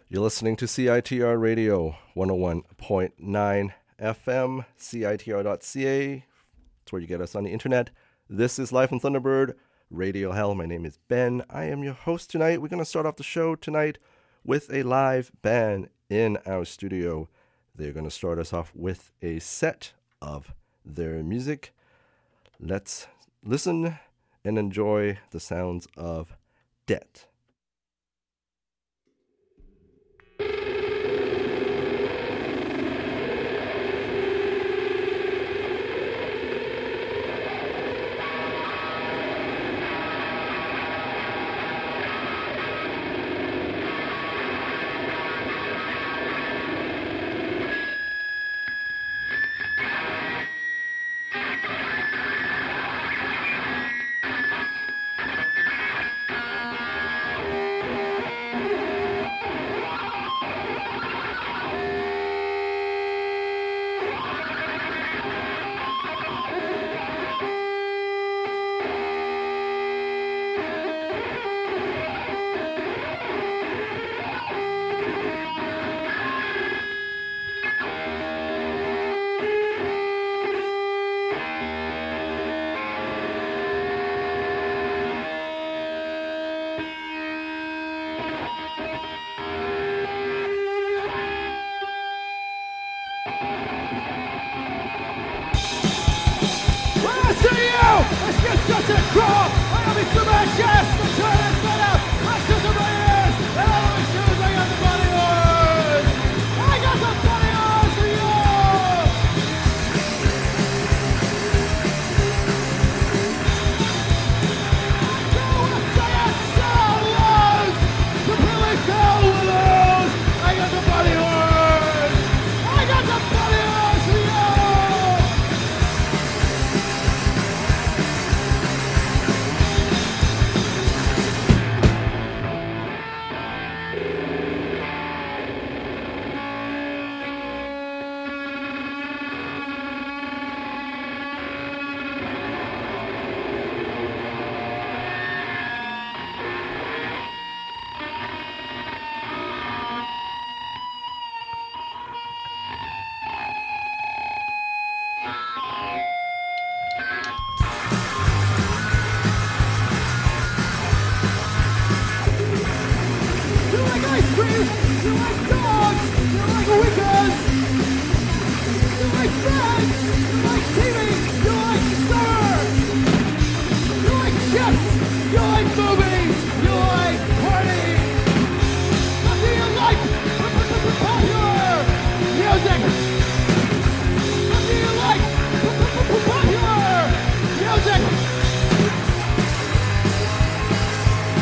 You're listening to CITR Radio 101.9 FM, CITR.ca. That's where you get us on the internet. This is Live from Thunderbird, Radio Hell. My name is Ben. I am your host tonight. We're going to start off the show tonight with a live band in our studio. They're going to start us off with a set of their music. Let's listen and enjoy the sounds of Debt.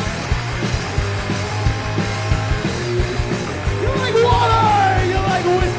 You like water, you like whiskey.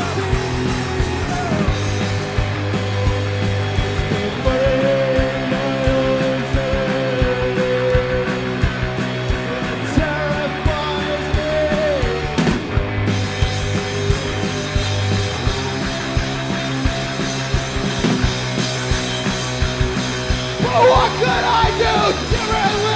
What could I do differently?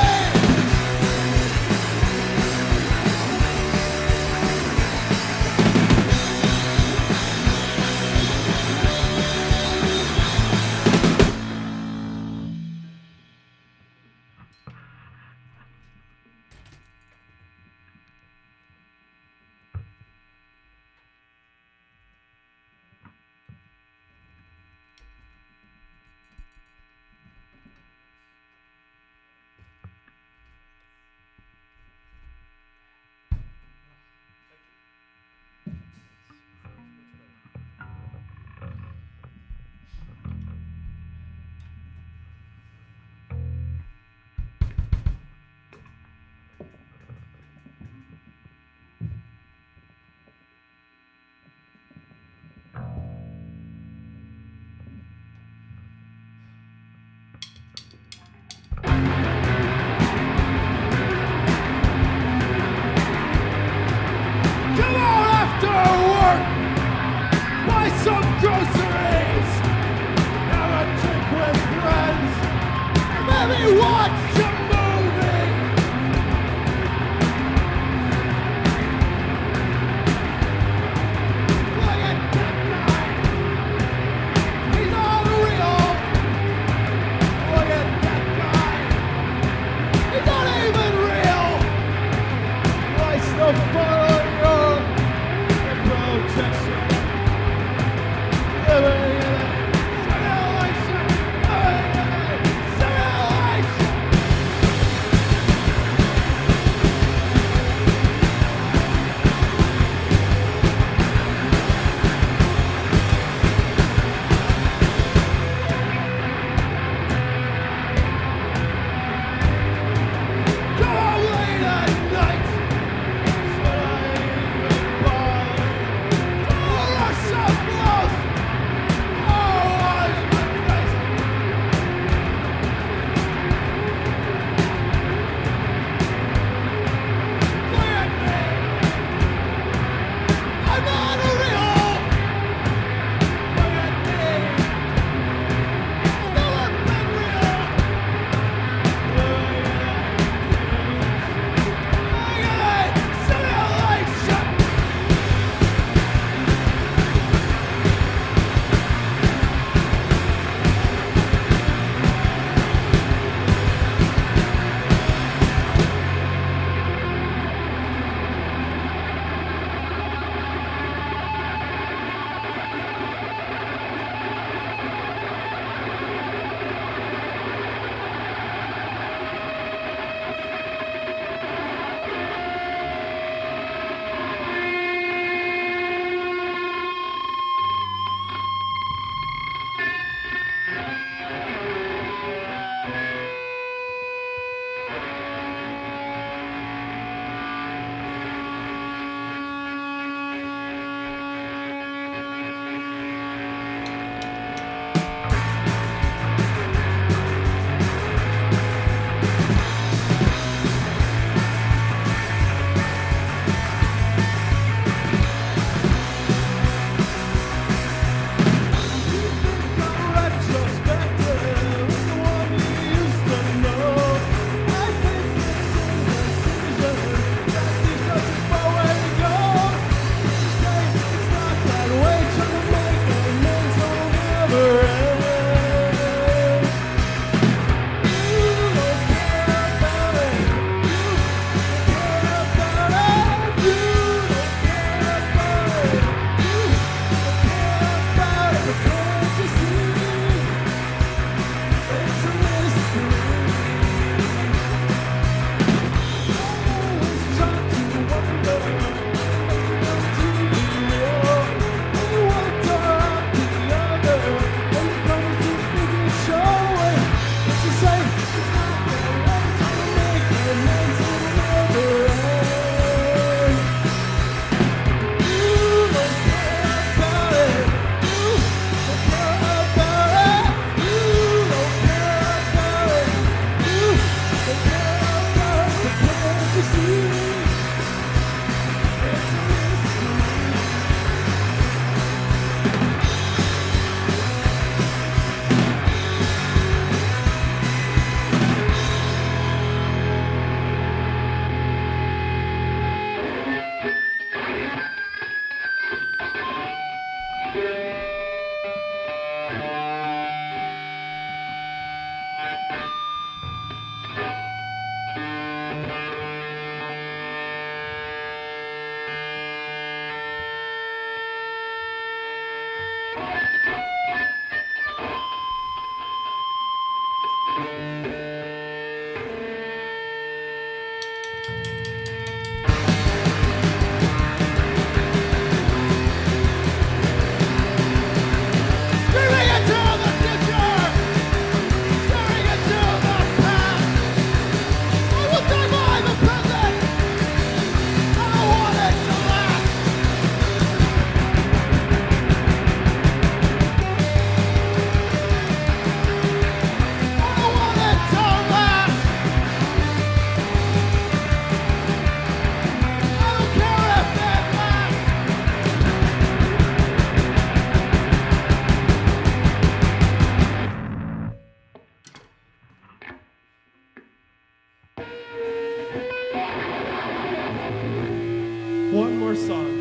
One more song.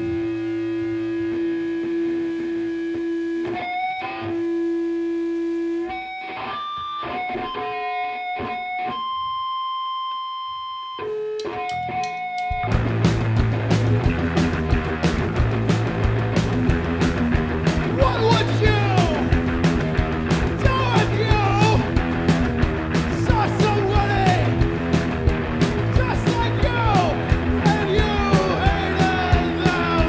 What would you do if you saw somebody just like you and you hated them?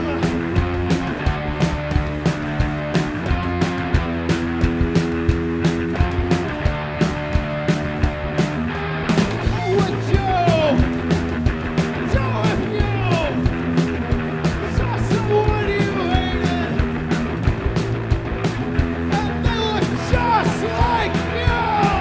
What would you do if you saw someone you hated? And they look just like you.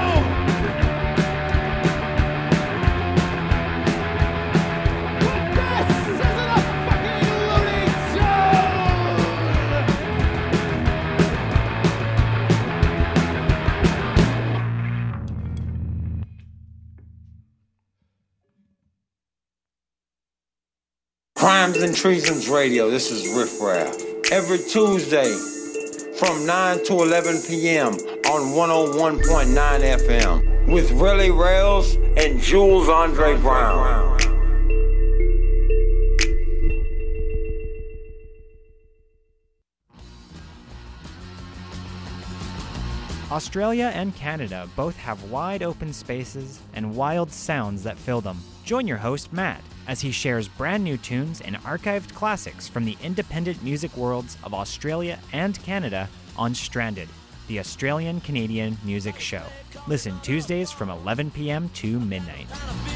But this isn't a fucking Looney Tune. Crimes and Treasons Radio, this is Riff Raff. Every Tuesday from 9 to 11 p.m. on 101.9 FM with Relly Rails and Jules Andre Brown. Australia and Canada both have wide open spaces and wild sounds that fill them. Join your host, Matt, as he shares brand new tunes and archived classics from the independent music worlds of Australia and Canada on Stranded, the Australian-Canadian music show. Listen Tuesdays from 11 p.m. to midnight.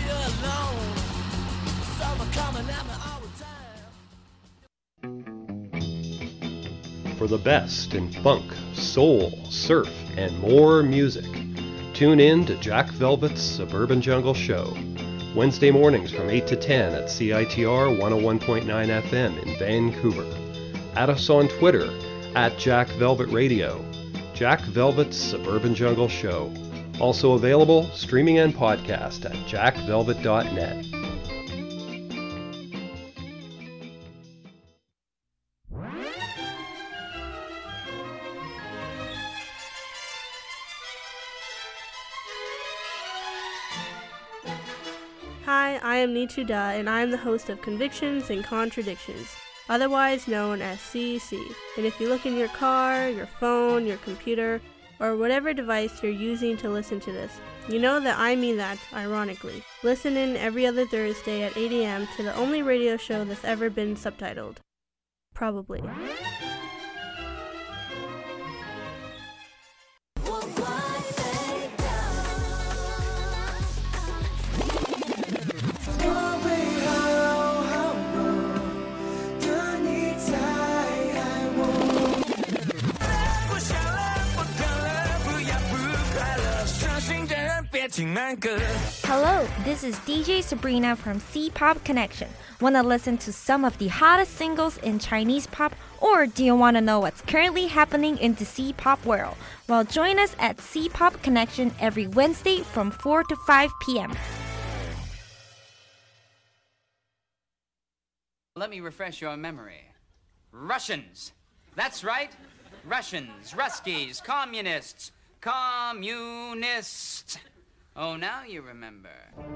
For the best in funk, soul, surf, and more music, tune in to Jack Velvet's Suburban Jungle Show, Wednesday mornings from 8 to 10 at CITR 101.9 FM in Vancouver. Add us on Twitter at Jack Velvet Radio. Jack Velvet's Suburban Jungle Show. Also available streaming and podcast at jackvelvet.net. Hi, I am Nichu Da, and I am the host of Convictions and Contradictions, otherwise known as CEC. And if you look in your car, your phone, your computer, or whatever device you're using to listen to this, you know that I mean that, ironically. Listen in every other Thursday at 8 a.m. to the only radio show that's ever been subtitled. Probably. Hello, this is DJ Sabrina from C-Pop Connection. Want to listen to some of the hottest singles in Chinese pop, or do you want to know what's currently happening in the C-Pop world? Well, join us at C-Pop Connection every Wednesday from 4 to 5 p.m. Let me refresh your memory. Russians. That's right. Russians, Ruskies, Communists. Communists. Oh, now you remember.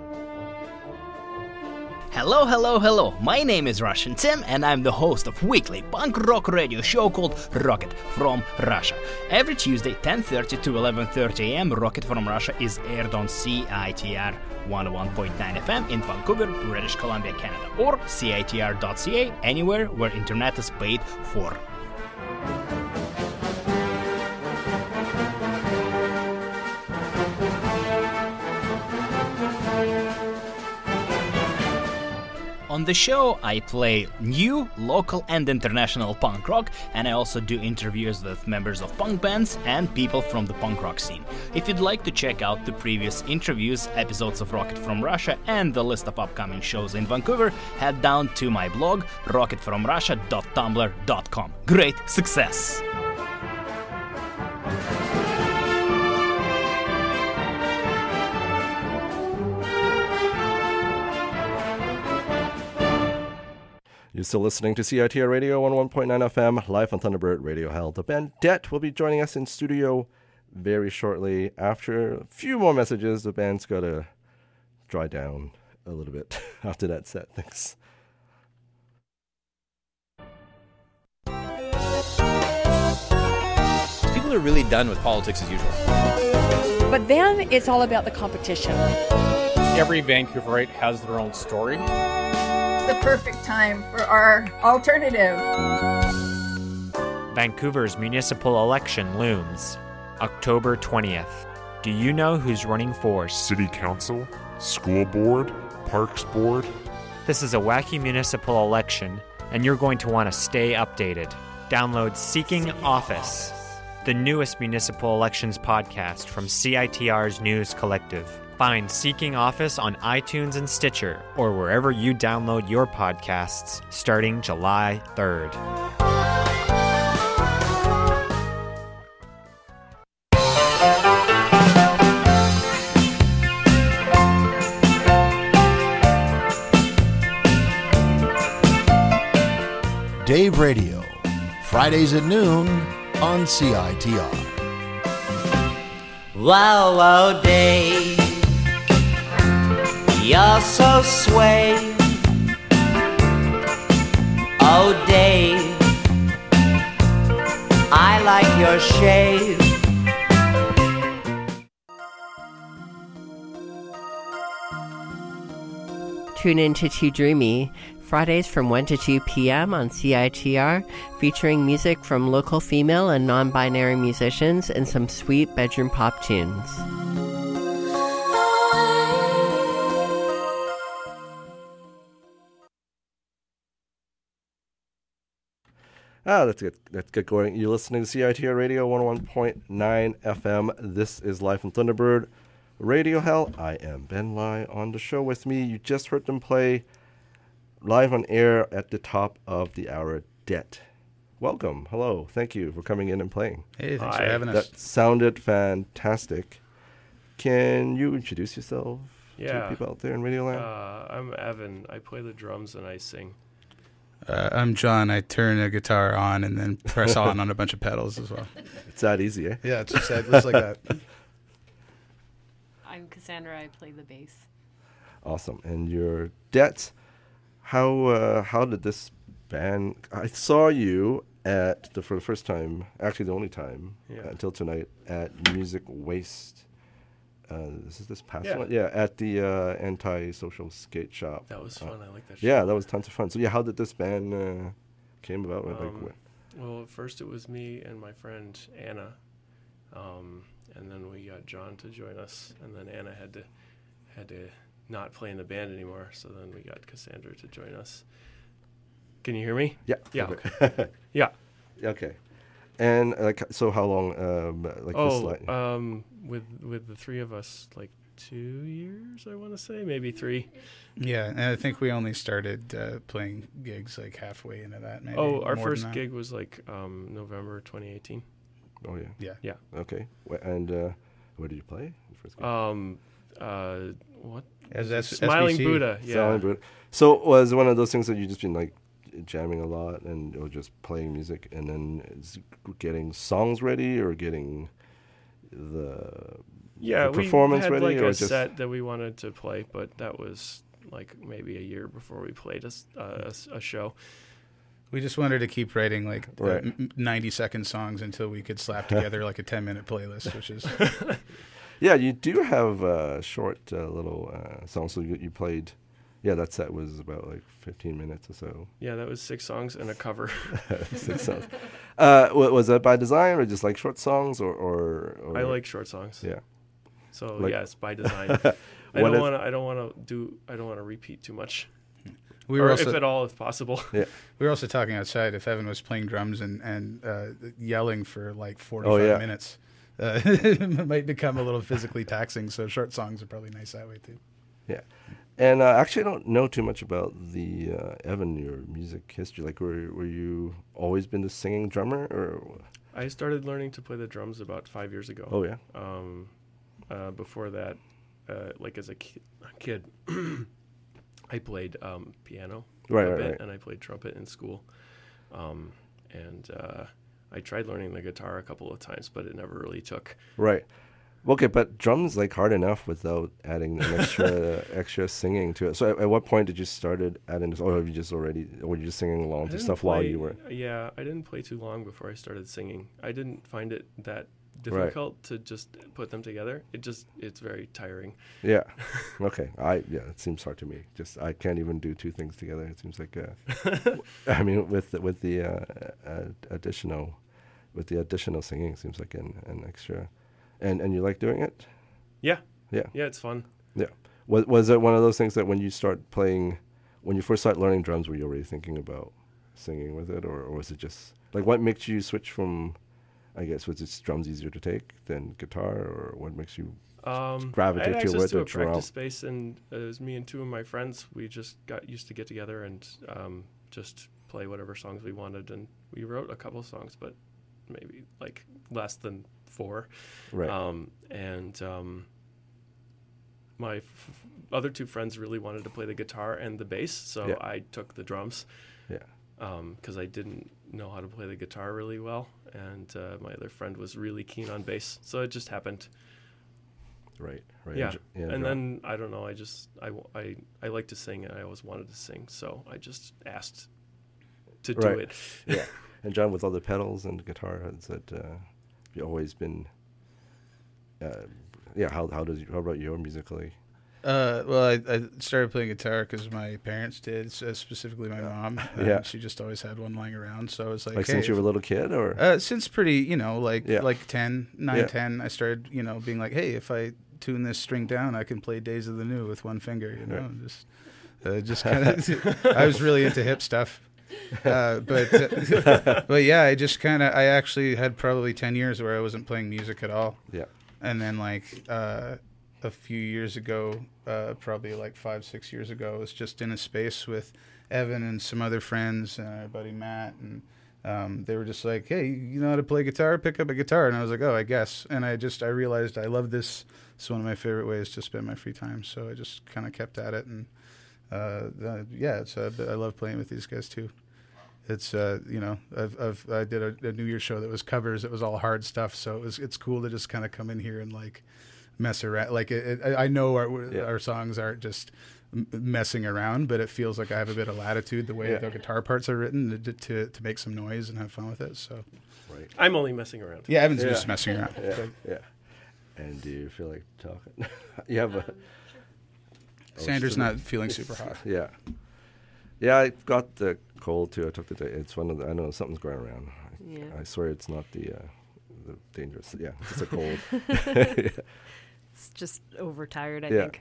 Hello, hello, hello. My name is Russian Tim, and I'm the host of weekly punk rock radio show called Rocket from Russia. Every Tuesday, 10:30 to 11:30 a.m., Rocket from Russia is aired on CITR 101.9 FM in Vancouver, British Columbia, Canada, or CITR.ca, anywhere where internet is paid for. On the show, I play new, local, and international punk rock, and I also do interviews with members of punk bands and people from the punk rock scene. If you'd like to check out the previous interviews, episodes of Rocket from Russia, and the list of upcoming shows in Vancouver, head down to my blog, rocketfromrussia.tumblr.com. Great success! You're still listening to CITR Radio 101.9 FM, live on Thunderbird Radio Hell. The band Det will be joining us in studio very shortly. After a few more messages, the band's got to dry down a little bit after that set. Thanks. People are really done with politics as usual. But then it's all about the competition. Every Vancouverite has their own story. The perfect time for our alternative. Vancouver's municipal election looms. October 20th. Do you know who's running for City Council, School Board, Parks Board? This is a wacky municipal election, and you're going to want to stay updated. Download Seeking Office, the newest municipal elections podcast from CITR's News Collective. Find Seeking Office on iTunes and Stitcher, or wherever you download your podcasts, starting July 3rd. Dave Radio, Fridays at noon on CITR. Wow, wow, Dave, you're so sway. Oh, Dave, I like your shave. Tune in to Too Dreamy, Fridays from 1 to 2 p.m. on CITR, featuring music from local female and non-binary musicians and some sweet bedroom pop tunes. Let's get going. You're listening to CITR Radio 101.9 FM. This is Live from Thunderbird Radio Hell. I am Ben Lai. On the show with me, you just heard them play live on air at the top of the hour, Det. Welcome. Hello. Thank you for coming in and playing. Hey, thanks for having us. That sounded fantastic. Can you introduce yourself to people out there in Radio Land? I'm Evan. I play the drums and I sing. I'm John. I turn a guitar on and then press on a bunch of pedals as well. It's that easy, eh? Yeah, it's just like that. I'm Cassandra. I play the bass. Awesome. And you're Det. How did this band? I saw you for the first time, actually the only time until tonight, at Music Waste. This past one? Yeah, at the Anti-Social Skate Shop. That was fun. I like that show. Yeah, that was tons of fun. So, how did this band came about? Well, at first it was me and my friend Anna, and then we got John to join us, and then Anna had to not play in the band anymore, so then we got Cassandra to join us. Can you hear me? Yeah. Yeah. Okay. Yeah. Okay. And so how long? With the three of us, 2 years, I want to say, maybe 3. Yeah, and I think we only started playing gigs halfway into that. Maybe our first gig was November 2018. Oh yeah. Yeah. Yeah. Okay. And where did you play? First gig? What? As Smiling SBC. Buddha. Yeah. Smiling Buddha. So was it one of those things that you just been jamming a lot or just playing music, and then getting songs ready or getting the performance we had ready, like or a just set that we wanted to play, but that was like maybe a year before we played a show. We just wanted to keep writing like Right. 90-second songs until we could slap together like a 10-minute playlist, which is Yeah, you do have short little songs. So you played. Yeah, that set was about like 15 minutes or so. Yeah, that was 6 songs and a cover. 6 songs. Was that by design or just like short songs or I like short songs. Yeah. So Like- yes, by design. I don't want to repeat too much. We were or also, if at all, if possible. Yeah. We were also talking outside. If Evan was playing drums and yelling for like 45 minutes, it might become a little physically taxing. So short songs are probably nice that way too. Yeah. And actually, I don't know too much about the Evan, your music history. Like, were you always been the singing drummer, or? I started learning to play the drums about 5 years ago. Oh yeah. Before that, like as a kid, I played piano a bit, Right. and I played trumpet in school. And I tried learning the guitar a couple of times, but it never really took. Right. Okay, but drums like hard enough without adding an extra singing to it. So at what point did you started adding this, or have you just already, or were you just singing along to stuff while you were? Yeah, I didn't play too long before I started singing. I didn't find it that difficult to just put them together. It's very tiring. Yeah. Okay. It seems hard to me. I can't even do 2 things together. It seems like I mean with the additional singing, it seems like an extra. And you like doing it? Yeah. Yeah. Yeah, it's fun. Yeah. Was it one of those things that when you first start learning drums, were you already thinking about singing with it, or was it just like what makes you switch from? I guess was it drums easier to take than guitar, or what makes you gravitate I had access to to a drum? practice space, and it was me and 2 of my friends. We just got used to get together and just play whatever songs we wanted, and we wrote a couple songs, but maybe like less than 4. Right. My other 2 friends really wanted to play the guitar and the bass, so I took the drums. Yeah. Because I didn't know how to play the guitar really well, and my other friend was really keen on bass, so it just happened. Right. Yeah. And then I don't know. I like to sing, and I always wanted to sing, so I just asked to do it. Yeah. And John, with all the pedals and guitar, has that you always been? How about you musically? Well, I started playing guitar because my parents did, specifically my mom. She just always had one lying around. So I was like, since you were a little kid, or since pretty, like 10, 10, I started, being like, hey, if I tune this string down, I can play Days of the New with one finger. Just kind of. I was really into hip stuff. But yeah, I actually had probably 10 years where I wasn't playing music at all. Yeah. And then a few years ago, probably like 5-6 years ago, I was just in a space with Evan and some other friends and our buddy Matt, and they were just like, hey, you know how to play guitar? Pick up a guitar. And I was like, oh, I guess. And I realized I love this. It's one of my favorite ways to spend my free time. So I just kind of kept at it. And I love playing with these guys too. It's I did a New Year's show that was covers. It was all hard stuff. So it's cool to just kind of come in here and like mess around. Like I know our songs aren't just messing around, but it feels like I have a bit of latitude the way the guitar parts are written to make some noise and have fun with it. So, right. I'm only messing around. Yeah, Evan's just messing around. Yeah. And do you feel like talking? You have a. Sanders not feeling super hot. Yeah. Yeah, I got the cold too. I took the day. It's one of the. I know something's going around. Yeah. I swear it's not the dangerous. Yeah, it's just a cold. It's just overtired, I think.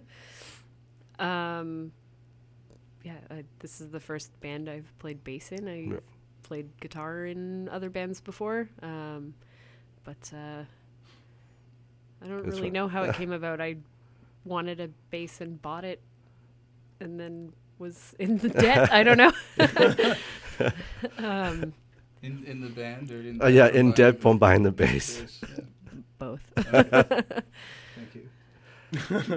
This is the first band I've played bass in. I've played guitar in other bands before, but I don't really know how it came about. I wanted a bass and bought it, and then was in the debt. I don't know. In the band or in in debt from buying the bass. Both. Thank you.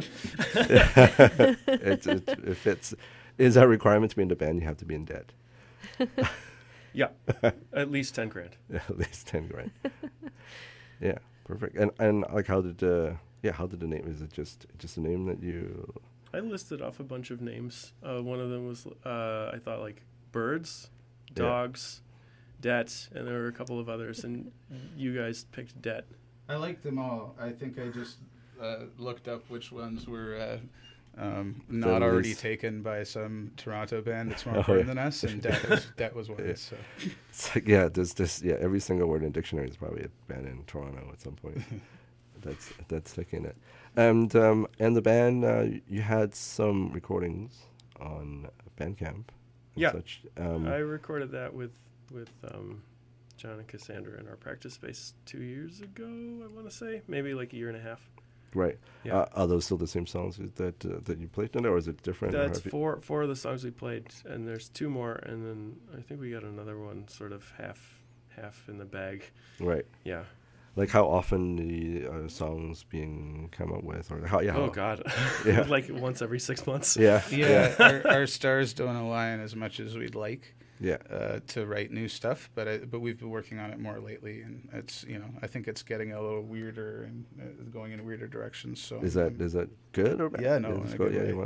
If it's is that a requirement to be in the band, you have to be in debt. Yeah, at least 10 grand. Yeah, at least 10 grand. Yeah, perfect. And like, how did the name? Is it just a name that you? I listed off a bunch of names. One of them was I thought like birds, dogs, debt, and there were a couple of others, and you guys picked debt. I liked them all. I think I just looked up which ones were not already taken by some Toronto band that's more important than us, and that was one. Yeah. So. It's like, there's this, every single word in dictionary is probably a band in Toronto at some point. that's taking it. And the band, you had some recordings on Bandcamp. Yeah, such. I recorded that with John and Cassandra in our practice space 2 years ago, I want to say. Maybe like a year and a half. Right. Yeah. Are those still the same songs that you played in it, or is it different? That's four of the songs we played, and there's two more, and then I think we got another one sort of half in the bag. Right. Yeah. Like, how often the songs being come up with, or how? Yeah. Oh God. Yeah. Like once every 6 months. Yeah. Yeah. our stars don't align as much as we'd like. Yeah. To write new stuff, but we've been working on it more lately, and it's I think it's getting a little weirder and going in weirder directions. So is that good or bad? Yeah, no, Is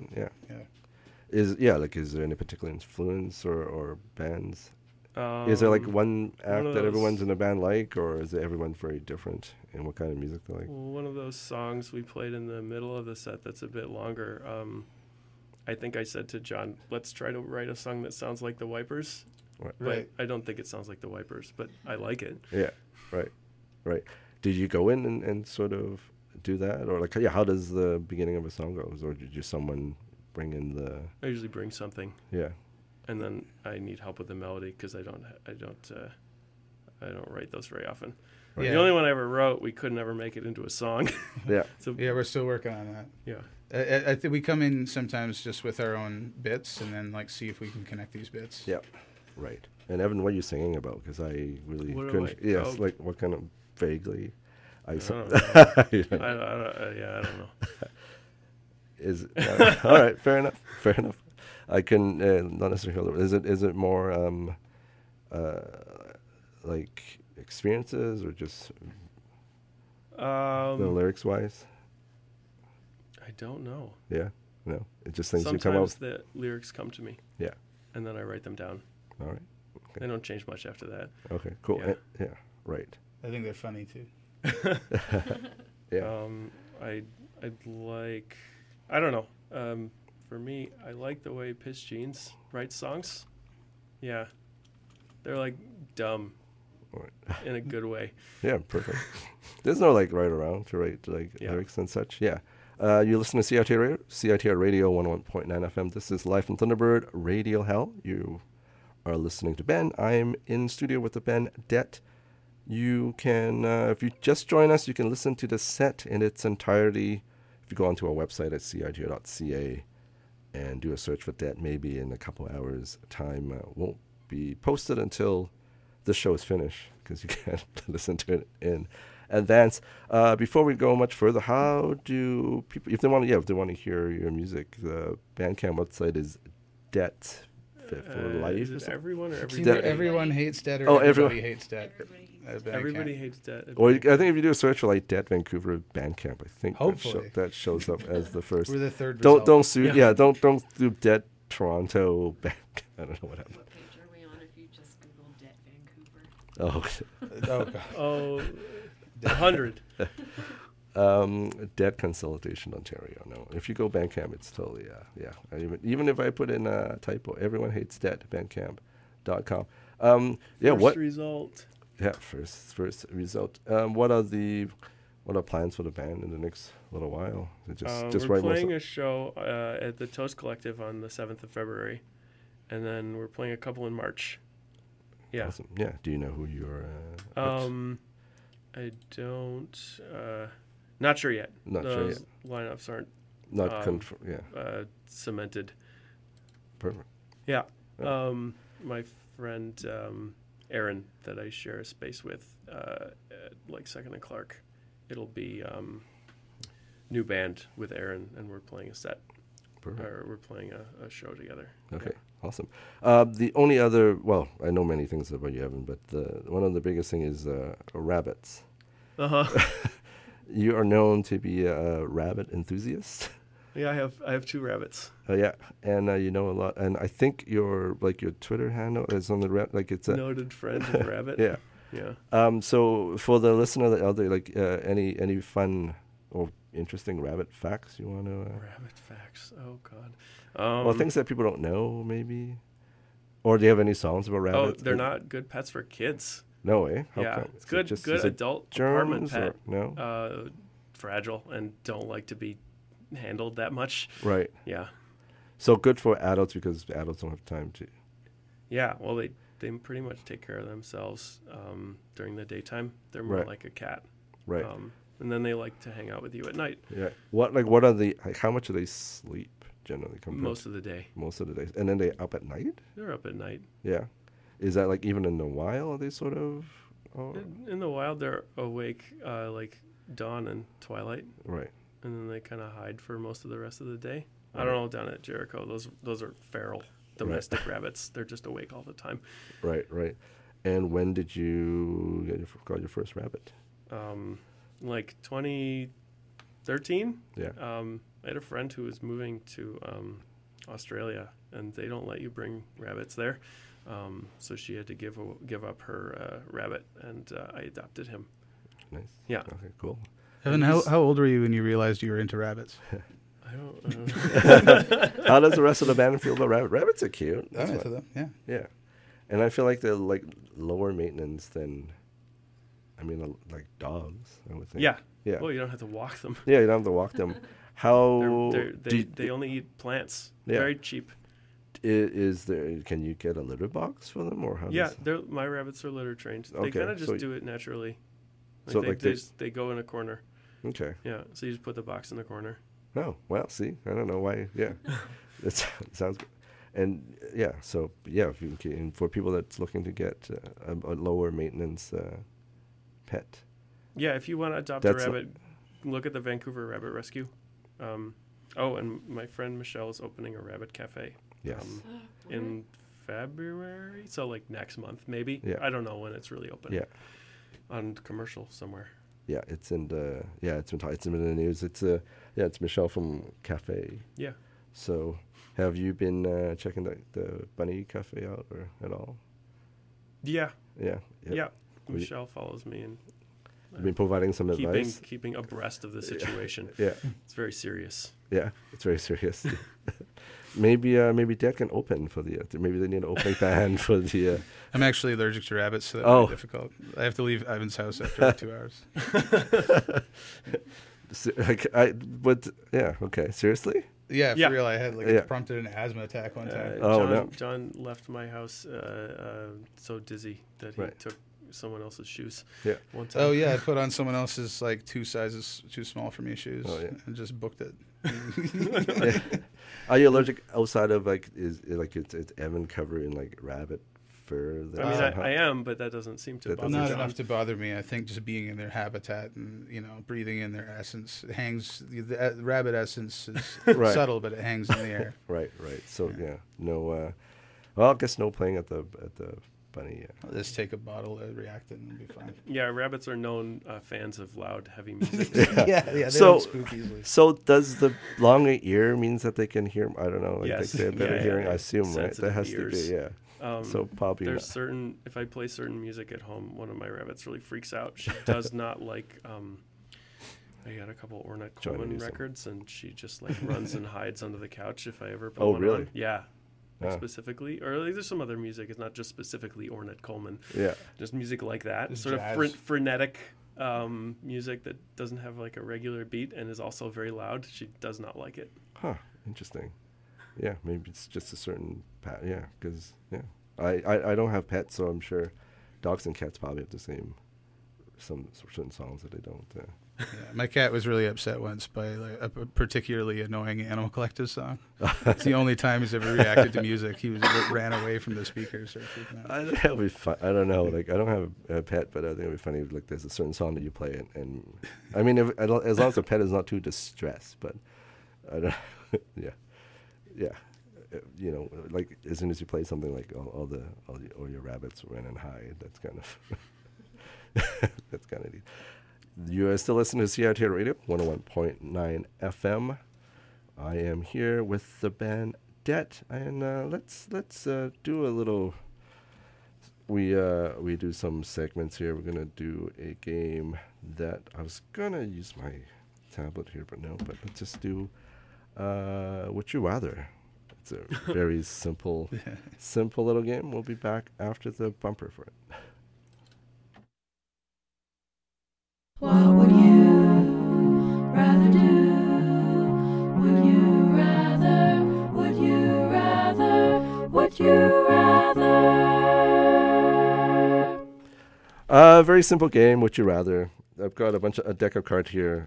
there any particular influence or bands? Is there like one act that everyone's in a band like, or is it everyone very different in what kind of music they like? Well, one of those songs we played in the middle of the set that's a bit longer. I think I said to John, let's try to write a song that sounds like the Wipers. Right. But I don't think it sounds like the Wipers, but I like it. Yeah, right. Did you go in and sort of do that? Or like, how does the beginning of a song go? Or did you someone bring in the... I usually bring something. Yeah. And then I need help with the melody because I don't write those very often. Right. Yeah. The only one I ever wrote, we couldn't ever make it into a song. Yeah. So we're still working on that. Yeah. I think we come in sometimes just with our own bits and then like see if we can connect these bits. Yeah. Right. And Evan, what are you singing about? Because I really couldn't. Yes, like what kind of vaguely? I don't know. I don't know. Is all right. Fair enough. I can not necessarily. Is it more like experiences or just the lyrics wise? I don't know. Yeah. No. It's just things sometimes you come up. Sometimes the lyrics come to me. Yeah. And then I write them down. All right. Okay. They don't change much after that. Okay, cool. Yeah, right. I think they're funny too. Yeah. I'd like, I don't know. For me, I like the way Piss Jeans write songs. Yeah. They're like dumb in a good way. Yeah, perfect. There's no like right around to write like lyrics and such. Yeah. You listen to CITR Radio 101.9 FM. This is Live from Thunderbird, Radio Hell. You are listening to Ben. I'm in studio with the band Debt. You can, if you just join us, you can listen to the set in its entirety. If you go onto our website at CITR.ca and do a search for Debt, maybe in a couple hours' time, won't be posted until the show is finished because you can't listen to it in advance. Before we go much further, how do people, if they want to hear your music, the Bandcamp website is Debt for Life. Is it everyone or everybody? Everyone hates Debt, or everybody hates Debt. Everybody hates Debt. Or I think if you do a search for like Debt Vancouver Bandcamp, I think hopefully that shows up as the first. We're the third. Don't sue. Yeah, don't do Debt Toronto Bandcamp. I don't know what happened. What page are we on if you just Google Debt Vancouver? Oh. Oh. 100. Debt Consolidation Ontario. No, if you go Bandcamp, it's totally even if I put in a typo, everyone hates debt. Bandcamp.com. First result. Yeah, first result. What are plans for the band in the next little while? We're playing a show at the Toast Collective on the 7th of February, and then we're playing a couple in March. Yeah. Awesome. Yeah. Do you know who you're? I don't. Not sure yet. Those lineups aren't cemented. Perfect. Yeah. My friend Aaron that I share a space with at like Second and Clark. It'll be new band with Aaron, and we're playing a set. Perfect. Or we're playing a show together. Okay. Awesome. The only other, well, I know many things about you, Evan, but one of the biggest thing is rabbits. You are known to be a rabbit enthusiast. Yeah, I have 2 rabbits. Yeah, and you know a lot. And I think your Twitter handle is on the it's a noted friend of rabbit. Yeah, yeah. So for the listener out there, any fun or interesting rabbit facts you want to? Rabbit facts. Oh God. Well, things that people don't know, maybe. Or do you have any songs about rabbits? Oh, they're not good pets for kids. No way. Yeah, it's good adult apartment pet. No. Fragile and don't like to be handled that much. Right. Yeah. So good for adults because adults don't have time to. Yeah. Well, they pretty much take care of themselves during the daytime. They're more like a cat. Right. And then they like to hang out with you at night. Yeah. What are the? How much do they sleep generally? Most of the day. Most of the day, and then they up at night. They're up at night. Yeah. Is that like even in the wild? Are they sort of? Oh. In the wild, they're awake like dawn and twilight. Right. And then they kind of hide for most of the rest of the day. Right. I don't know, down at Jericho, those are feral domestic rabbits. They're just awake all the time. Right. And when did you got your first rabbit? Like 2013. Yeah. I had a friend who was moving to Australia, and they don't let you bring rabbits there. So she had to give up her rabbit, and I adopted him. Nice. Yeah. Okay, cool. Evan, how old were you when you realized you were into rabbits? I don't. How does the rest of the band feel about rabbits? Rabbits are cute. I'm into them. Yeah. Yeah, and I feel like they're like lower maintenance than, like dogs. I would think. Yeah. Yeah. Well, you don't have to walk them. Yeah, you don't have to walk them. How they only eat plants. Yeah. Very cheap. Is there? Can you get a litter box for them, or how? Yeah, my rabbits are litter trained. They kind of just do it naturally. They go in a corner. Okay. Yeah, so you just put the box in the corner. Oh, well, see, I don't know why. Yeah, it sounds good. And yeah, so yeah, if you can, for people that's looking to get a lower maintenance pet. Yeah, if you want to adopt a rabbit, look at the Vancouver Rabbit Rescue. And my friend Michelle is opening a rabbit cafe. Yes. In February, so like next month maybe. Yeah. I don't know when it's really open. Yeah. On commercial somewhere. Yeah, it's in the it's been in the news. It's Michelle from Cafe. Yeah. So, have you been checking the Bunny Cafe out or at all? Yeah. Yeah. Michelle follows me and you've been providing some advice. Keeping abreast of the situation. Yeah. It's very serious. Yeah, it's very serious. Maybe Dad can open for maybe they need an opening band for the. I'm actually allergic to rabbits, so that's very difficult. I have to leave Ivan's house after like 2 hours. Okay. Seriously? Yeah, for real. I had it prompted an asthma attack one time. John left my house so dizzy that he took someone else's shoes. Yeah. One time. Oh yeah, I put on someone else's like 2 sizes too small for me shoes and just booked it. Are you allergic outside of it's Evan covered in like rabbit fur? I am, but that doesn't seem to bother me. Not enough to bother me. I think just being in their habitat and breathing in their essence the rabbit essence is subtle, but it hangs in the air. Right. So no. Well, I guess no playing at the Bunny. I'll just take a bottle of reactant and be fine. Yeah, rabbits are known fans of loud, heavy music. Yeah. They don't spook easily. So does the longer ear means that they can hear? I don't know. Yes. They have better hearing. I assume, right? That has ears. to be, So probably there's certain. If I play certain music at home, one of my rabbits really freaks out. She does not like. I got a couple Ornette Coleman records, and she just runs and hides under the couch if I ever put one on. Yeah. Specifically, or there's some other music. It's not just specifically Ornette Coleman. Yeah, just music like that, just sort jazz. Of frenetic music that doesn't have like a regular beat and is also very loud. She does not like it. Huh? Interesting. Yeah, maybe it's just a certain because I don't have pets, so I'm sure dogs and cats probably have the same some certain songs that they don't. Yeah, my cat was really upset once by a particularly annoying Animal Collective song. It's the only time he's ever reacted to music. He ran away from the speakers. I think it'll be fun. I don't know. I don't have a pet, but I think it'd be funny. There's a certain song that you play, and I mean, as long as the pet is not too distressed. But I don't. Yeah. you know, like as soon as you play something like all your rabbits ran and hide, that's kind of that's kind of neat. You are still listening to CITR Radio 101.9 FM. I am here with the band Det, and let's do a little. We do some segments here. We're gonna do a game that I was gonna use my tablet here, but no. But let's just do Would You Rather. It's a very simple little game. We'll be back after the bumper for it. What would you rather do? Would you rather? Would you rather? Would you rather? Very simple game. Would you rather? I've got a deck of cards here.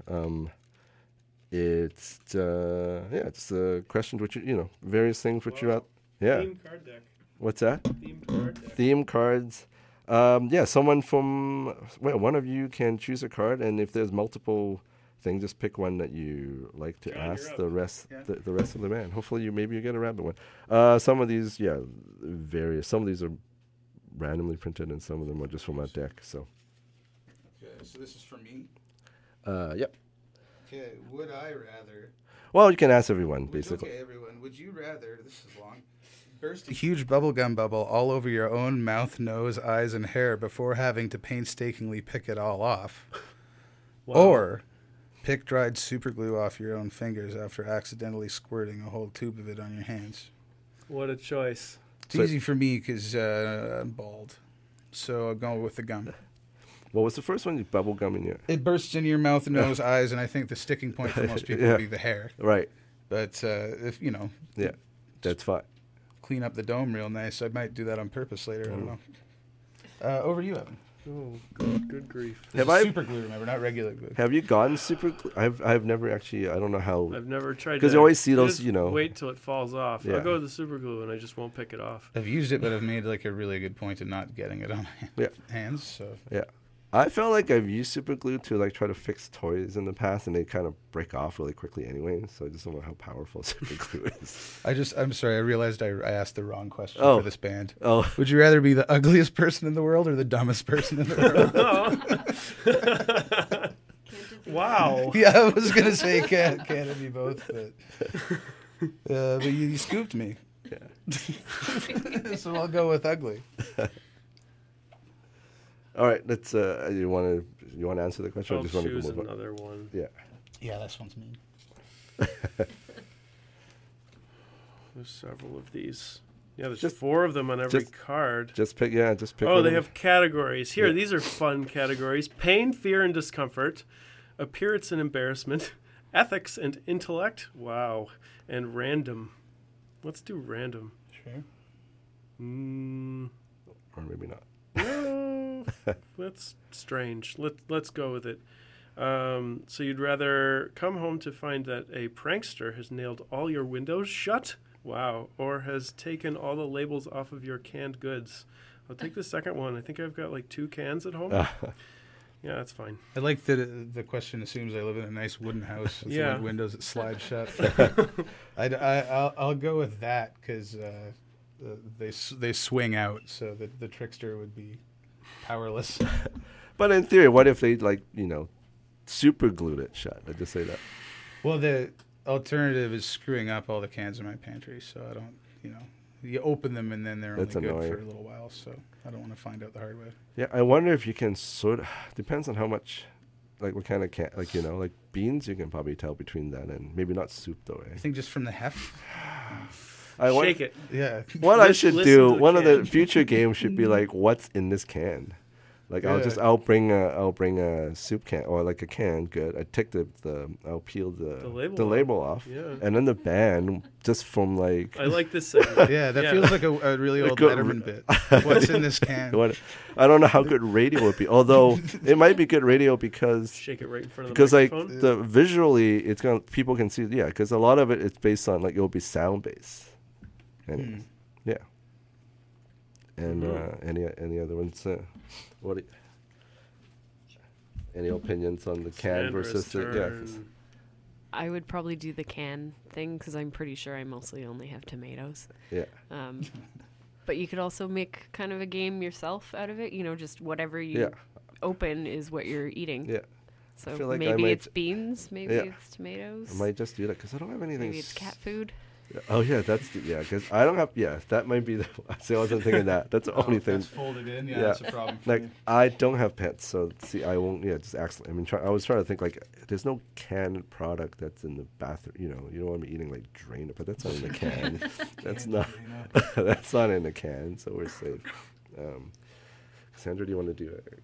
It's it's a question. Would you various things? Would you rather? Yeah. Theme card deck. What's that? Theme card deck. Theme cards. Someone from one of you can choose a card, and if there's multiple things, just pick one that you like to ask the rest the rest of the band. Hopefully, maybe you get a rabbit one. Some of these, various. Some of these are randomly printed, and some of them are just from our deck. So. Okay, so this is for me. Yep. Okay, would I rather? Well, you can ask everyone, basically. Okay, everyone. Would you rather? This is long. Burst a huge bubblegum bubble all over your own mouth, nose, eyes, and hair before having to painstakingly pick it all off. Wow. Or pick dried super glue off your own fingers after accidentally squirting a whole tube of it on your hands. What a choice. It's easy for me because I'm bald. So I'll go with the gum. What was the first one? Bubble gum in your... It bursts in your mouth, nose, eyes, and I think the sticking point for most people would be the hair. Right. But if, Yeah, that's fine. Clean up the dome real nice. I might do that on purpose later. I don't know. Over to you, Evan. Oh, good grief. Super glue, remember, not regular glue. Have you gotten super glue? I've never actually, I don't know how. I've never tried. Because you always see those, Wait till it falls off. Yeah. I'll go with the super glue and I just won't pick it off. I've used it, but I've made like a really good point of not getting it on my hands. So. Yeah. I felt like I've used super glue to like try to fix toys in the past, and they kind of break off really quickly anyway. So I just don't know how powerful super glue is. I'm sorry. I realized I asked the wrong question for this band. Oh. Would you rather be the ugliest person in the world or the dumbest person in the world? Wow. Yeah, I was gonna say can it be both, but you scooped me. Yeah. So I'll go with ugly. All right, let's. You want to answer the question? I'll or just want to choose move on? another one. Yeah. Yeah, this one's mean. There's several of these. Yeah, there's just 4 of them on every card. Just pick. Yeah, just pick. Oh, they have categories here. Yeah. These are fun categories: pain, fear, and discomfort, appearance and embarrassment, ethics and intellect. Wow, and random. Let's do random. Sure. Or maybe not. No, that's strange. Let's go with it. So you'd rather come home to find that a prankster has nailed all your windows shut? Wow. Or has taken all the labels off of your canned goods? I'll take the second one. I think I've got like 2 cans at home. Yeah, that's fine. I like that the question assumes I live in a nice wooden house with like windows that slide shut. I'll go with that because they swing out, so that the trickster would be powerless. But in theory, what if they super glued it shut? I just say that. Well, the alternative is screwing up all the cans in my pantry, so I don't. You open them and then they're only good for a little while, so I don't want to find out the hard way. Yeah, I wonder if you can sort of, depends on how much, like what kind of can, like beans, you can probably tell between that and maybe not soup though. I think just from the heft. Shake it. Yeah. What I should do, one of the future games should be like, what's in this can? Like I'll bring a soup can or like a can. Good. I take I'll peel the label off. Yeah. And then the band just from like. I like this segment. Yeah, that feels like a really old Letterman bit. What's in this can? I don't know how good radio would be. Although it might be good radio because. Shake it right in front of the microphone. Because like visually, people can see. Yeah, because a lot of it's based on like it will be sound based. Anyways, yeah. And any other ones? Any opinions on the can versus the I would probably do the can thing because I'm pretty sure I mostly only have tomatoes. Yeah. But you could also make kind of a game yourself out of it. You know, just whatever you open is what you're eating. Yeah. So feel like maybe it's beans, maybe it's tomatoes. I might just do that because I don't have anything. Maybe it's cat food. Oh yeah, because I don't have. Yeah, that might be the. See, I wasn't thinking that. That's the only thing. That's folded in. Yeah, that's a problem. For like me. I don't have pets, so see, I won't. Yeah, just accidentally. I mean, I was trying to think like, there's no canned product that's in the bathroom. You know, you don't want to be eating like Drano, but that's not in the can. That's not. That's not in the can, so we're safe. Sandra, do you want to do it?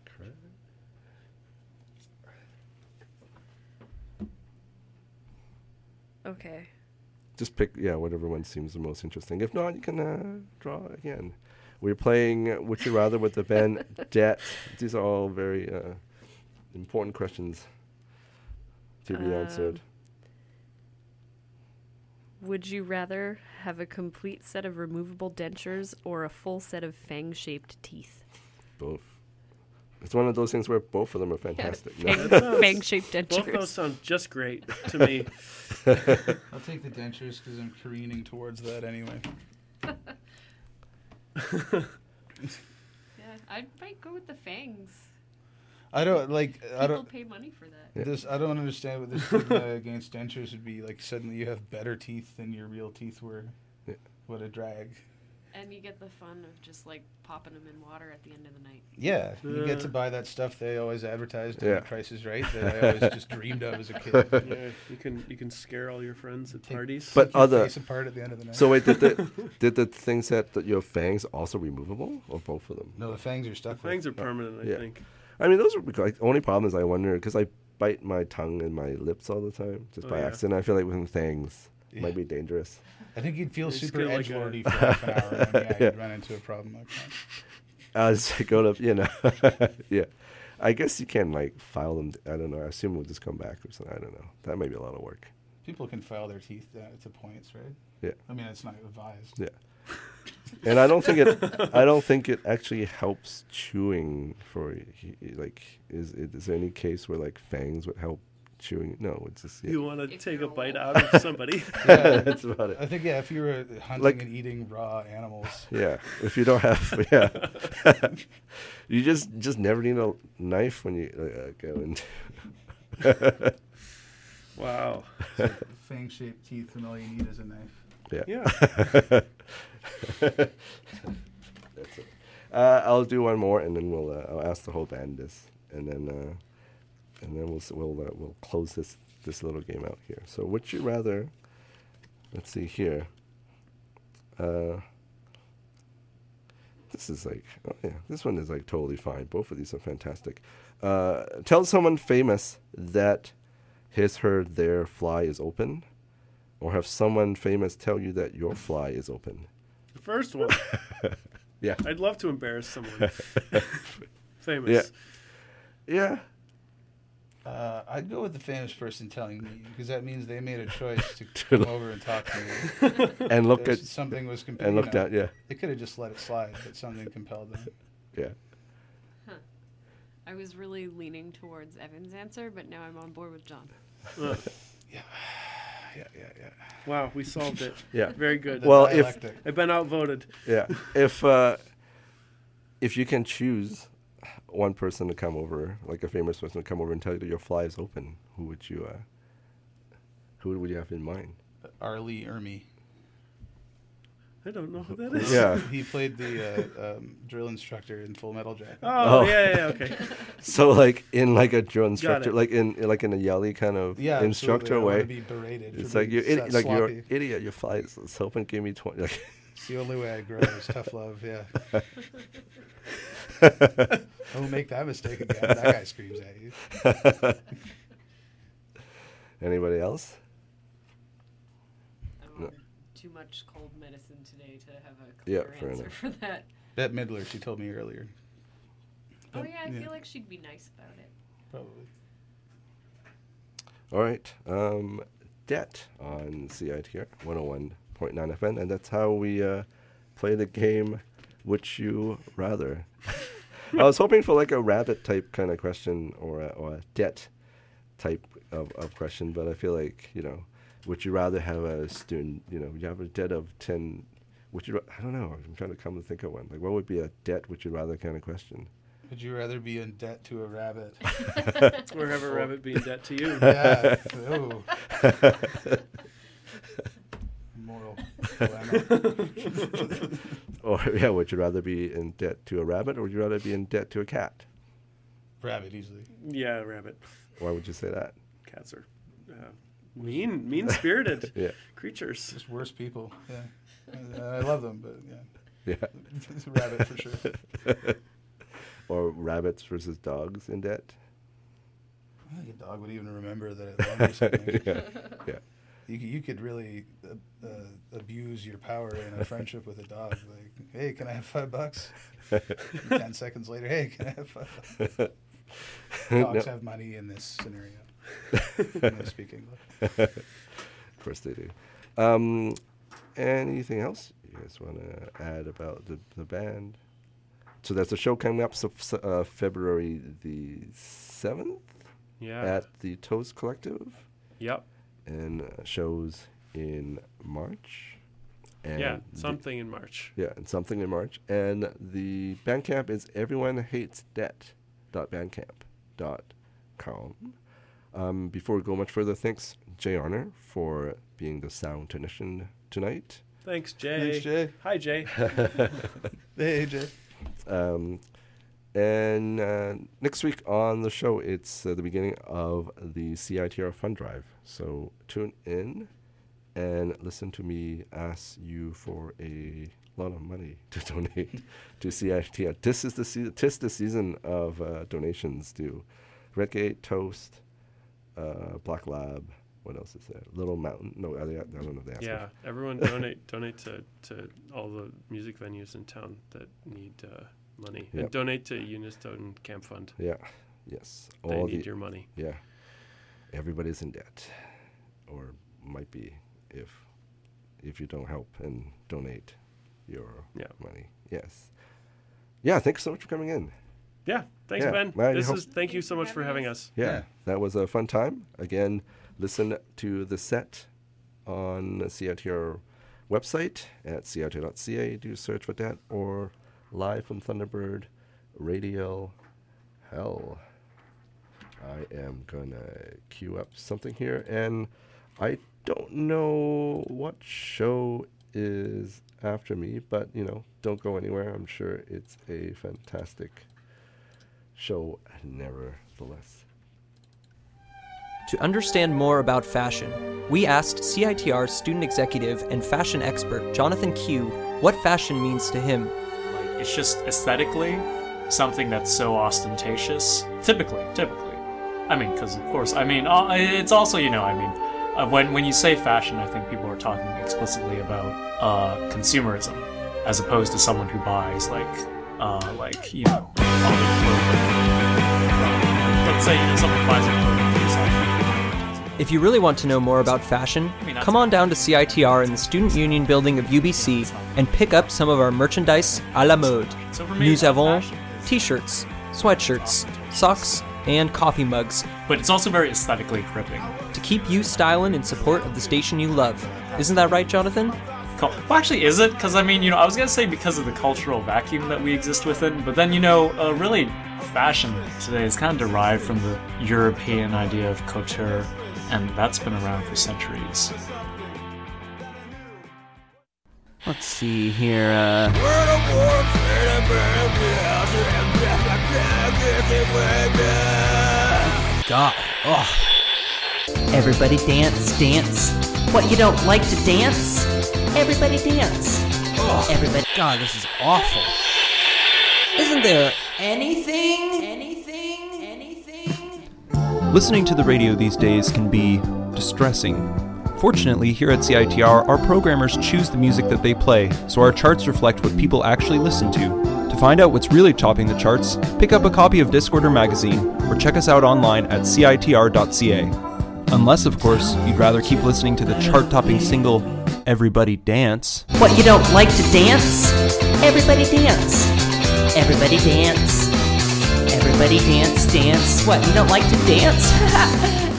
Okay. Just pick, whatever one seems the most interesting. If not, you can draw again. We're playing Would You Rather with the band Debt. These are all very important questions to be answered. Would you rather have a complete set of removable dentures or a full set of fang-shaped teeth? Both. It's one of those things where both of them are fantastic. Fang-shaped dentures. Both those sound just great to me. I'll take the dentures because I'm careening towards that anyway. Yeah, I might go with the fangs. I don't like. People pay money for that. This I don't understand what this stigma against dentures would be. Like suddenly you have better teeth than your real teeth were. Yeah. What a drag. And you get the fun of just like popping them in water at the end of the night. Yeah, you get to buy that stuff they always advertised in The Price is Right that I always just dreamed of as a kid. Yeah, you can scare all your friends at parties. But other face apart at the end of the night. So wait, did the thing set that your fangs also removable or both of them? No, the fangs are stuck. The fangs are permanent, I think. I mean, those are like, only problem is I wonder because I bite my tongue and my lips all the time just by accident. I feel like with fangs might be dangerous. I think you'd feel super edgelordy for half an hour, and you'd run into a problem like that. As I go to, yeah. I guess you can like file them. I don't know. I assume we'll just come back or something. I don't know. That might be a lot of work. People can file their teeth to points, right? Yeah. I mean, it's not advised. Yeah. And I don't think it actually helps chewing for like. Is there any case where like fangs would help chewing? No, it's just you want to take a bite out of somebody. Yeah, that's about it. I think if you were hunting and eating raw animals. Yeah, if you don't have you just never need a knife when you go into. Wow. So fang-shaped teeth, and all you need is a knife. Yeah. That's it. I'll do one more, and then I'll ask the whole band this, and then we'll close this little game out here. So, would you rather? Let's see here. This is like, this one is like totally fine. Both of these are fantastic. Tell someone famous that their fly is open, or have someone famous tell you that your fly is open. The first one. Yeah. I'd love to embarrass someone famous. Yeah. I'd go with the famous person telling me, because that means they made a choice to come over and talk to me. And look at something was compelled. And look down, They could have just let it slide, but something compelled them. Yeah. Huh. I was really leaning towards Evan's answer, but now I'm on board with John. Yeah. Wow, we solved it. Yeah. Very good. Well, I've been outvoted. Yeah. If you can choose one person to come over, like a famous person to come over and tell you that your fly is open, who would you have in mind? Arlie Ermy. I don't know who that is. Yeah. He played the drill instructor in Full Metal Jacket. Oh, yeah, okay. So like in like a drill instructor, like in a yelly kind of instructor way. Be berated. It's like you're an idiot. Your fly is open. Give me 20. Like it's the only way I grow is tough love. Yeah. Don't make that mistake again. That guy screams at you. Anybody else? No. Too much cold medicine today to have a clear answer for that. Bette Midler, she told me earlier. Oh yeah, I feel like she'd be nice about it. Probably. All right. Debt on CITR 101.9 FM, and that's how we play the game Would You Rather. I was hoping for like a rabbit type kind of question or a debt type of question, but I feel like, would you rather have a student, you have a debt of 10, I don't know, I'm trying to come to think of one. Like, what would be a debt would you rather kind of question? Would you rather be in debt to a rabbit? Or have a rabbit be in debt to you? Yeah. Ooh. Moral dilemma. Or, would you rather be in debt to a rabbit, or would you rather be in debt to a cat? Rabbit, easily. Yeah, rabbit. Why would you say that? Cats are mean-spirited creatures. Just worse people, yeah. I love them, but yeah. It's a rabbit for sure. Or rabbits versus dogs in debt? I think a dog would even remember that it loaned you something. Yeah. You could really abuse your power in a friendship with a dog. Like, hey, can I have $5? 10 seconds later, hey, can I have $5? Dogs have money in this scenario. They speak English. Of course they do. Anything else you guys want to add about the band? So there's a show coming up February the 7th at the Toast Collective. Yep. And shows in March. And something in March. Yeah, and something in March. And the Bandcamp is everyonehatesdebt.bandcamp.com. Before we go much further, thanks, Jay Arner, for being the sound technician tonight. Thanks, Jay. Thanks, Jay. Hi, Jay. Hey, Jay. And next week on the show, it's the beginning of the CITR Fund Drive. So tune in and listen to me ask you for a lot of money to donate to CITR. This is the season of donations to Redgate, Toast, Black Lab. What else is there? Little Mountain. No, I don't know the answer. Yeah, everyone donate to all the music venues in town that need money. Yep. And donate to Unistone Camp Fund. Yeah. Yes. They need your money. Yeah. Everybody's in debt, or might be if you don't help and donate your money. Yes. Yeah. Thanks so much for coming in. Yeah. Thanks, Ben. Thank you so much for having us. Yeah. That was a fun time. Again, listen to the set on the CITR website at CITR.ca. Do search for that, or live from Thunderbird Radio Hell. I am going to queue up something here, and I don't know what show is after me, but, don't go anywhere. I'm sure it's a fantastic show nevertheless. To understand more about fashion, we asked CITR student executive and fashion expert Jonathan Q what fashion means to him. It's just aesthetically something that's so ostentatious. Typically. I mean, because of course, it's also, when you say fashion, I think people are talking explicitly about consumerism, as opposed to someone who buys all the clothing. Let's say someone buys a clothing. If you really want to know more about fashion, come on down to CITR in the Student Union building of UBC and pick up some of our merchandise à la mode. Nous avons t-shirts, sweatshirts, socks, and coffee mugs. But it's also very aesthetically gripping. To keep you styling in support of the station you love. Isn't that right, Jonathan? Well, actually, is it? Because, I was going to say because of the cultural vacuum that we exist within, but then, really, fashion today is kind of derived from the European idea of couture, and that's been around for centuries. Let's see here, God. Oh. Everybody dance, dance. What, you don't like to dance? Everybody dance. Oh. Everybody. God, this is awful. Isn't there anything? Listening to the radio these days can be distressing. Fortunately, here at CITR, our programmers choose the music that they play, so our charts reflect what people actually listen to. To find out what's really topping the charts, pick up a copy of Discorder magazine, or check us out online at CITR.ca. Unless, of course, you'd rather keep listening to the chart-topping single, Everybody Dance. What, you don't like to dance? Everybody dance. Everybody dance. Everybody dance, dance. What, you don't like to dance?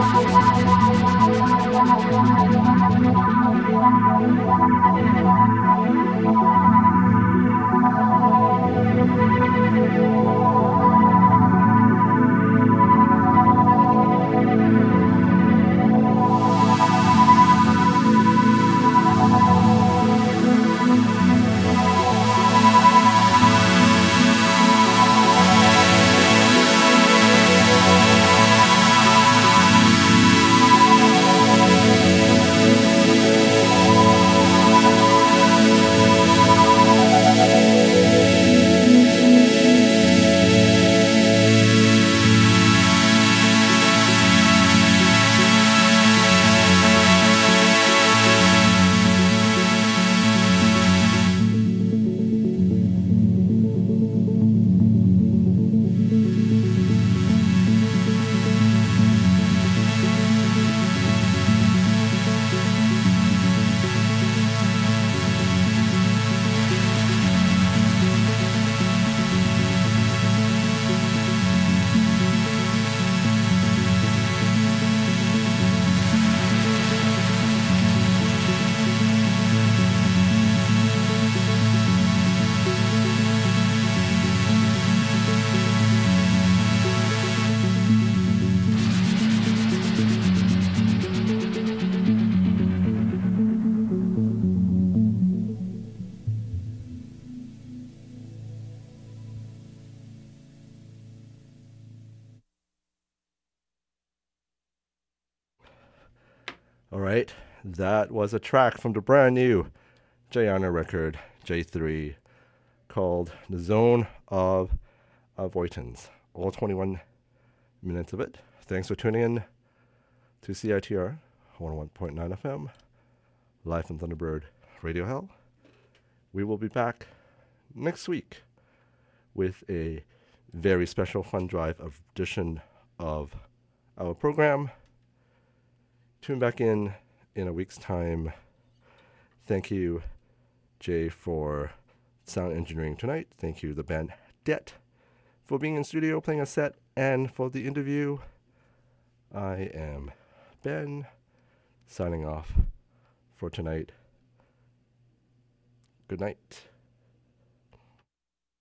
All right, that was a track from the brand new Jayana record, J3, called The Zone of Avoidance. All 21 minutes of it. Thanks for tuning in to CITR 101.9 FM, live from Thunderbird Radio Hell. We will be back next week with a very special fun drive edition of our program. Tune back in a week's time. Thank you, Jay, for sound engineering tonight. Thank you, the band Det, for being in studio playing a set, and for the interview. I am Ben, signing off for tonight. Good night.